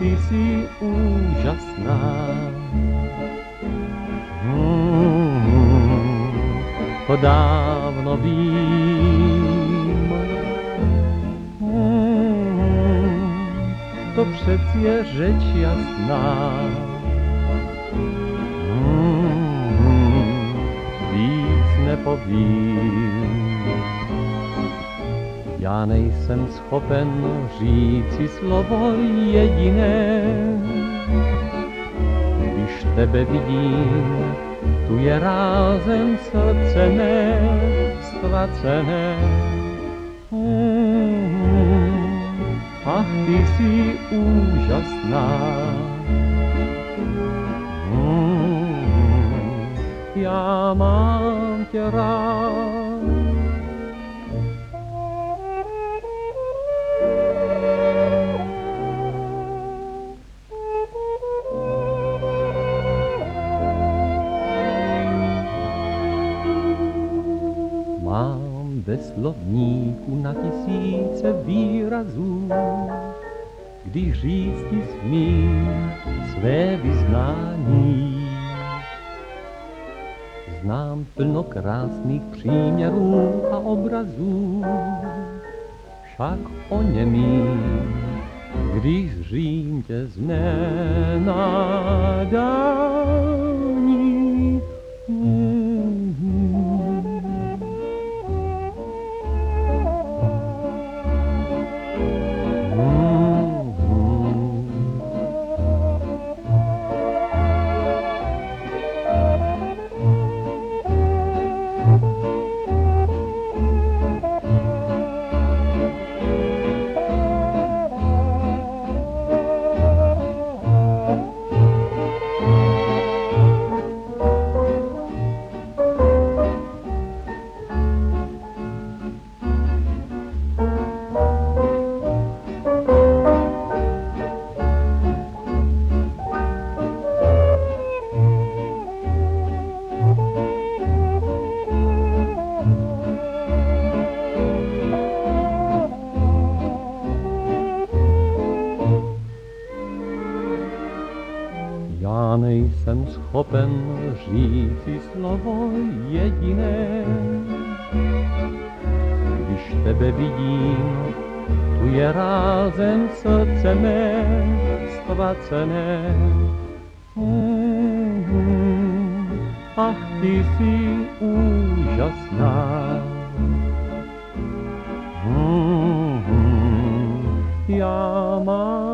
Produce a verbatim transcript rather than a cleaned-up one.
ty jsi úžasná. Hmm, to dávno vím. Hmm, to přeci je řeč jasná. Hmm, víc nepovím. Já nejsem schopen říci slovo jediné. Když tebe vidím, tu je rázem srdce mé ztracené. Hmm, ach, ty jsi úžasná. Hmm, já mám tě rád. Mám ve slovníku na tisíce výrazů, když říct ti smím své vyznání. Znám plno krásných příměrů a obrazů, však o němým, když zřím tě z mé nadání. Já nejsem schopen říci slovo jediné. Když tebe vidím, tu je rázem srdce mé ztracené. Hmm, ach, ty jsi úžasná. Hmm, já mám